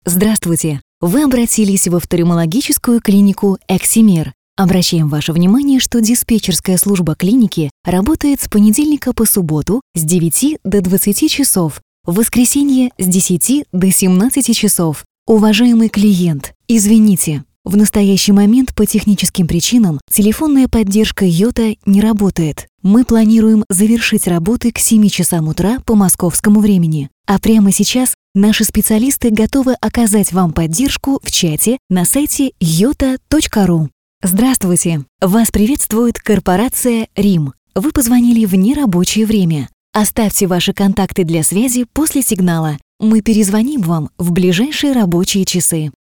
Здравствуйте! Вы обратились в офтальмологическую клинику «Эксимир». Обращаем ваше внимание, что диспетчерская служба клиники работает с понедельника по субботу с 9 до 20 часов, в воскресенье с 10 до 17 часов. Уважаемый клиент, извините, в настоящий момент по техническим причинам телефонная поддержка Йота не работает. Мы планируем завершить работы к 7 часам утра по московскому времени. А прямо сейчас наши специалисты готовы оказать вам поддержку в чате на сайте yota.ru. Здравствуйте! Вас приветствует корпорация «Рим». Вы позвонили в нерабочее время. Оставьте ваши контакты для связи после сигнала. Мы перезвоним вам в ближайшие рабочие часы.